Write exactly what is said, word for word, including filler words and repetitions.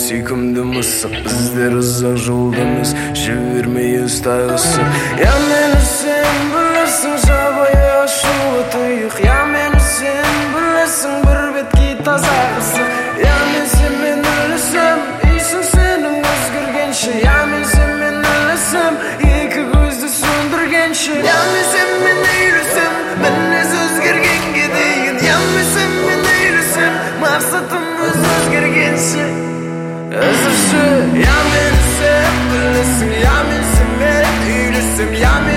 sүйкімді мысық, біздер ұзақ жолдамыз, жібермейіз тағысын. Я мені сен білесің, жабайы ашулы тұйық. Я мені сен білесің, бір бетке таза қысың. Я мен сен мен өлісім, үйсің сенің өзгіргенше. Я мен сен мен өлісім, екі көзді сөндіргенше. Я мен сен мен өлісім, мінез өзгергенге дейін. Я мен сен мен өлісім, мақсатымыз өзгергенше. Özürse, ya men sen bilirsin, ya men sen men öylesin, ya men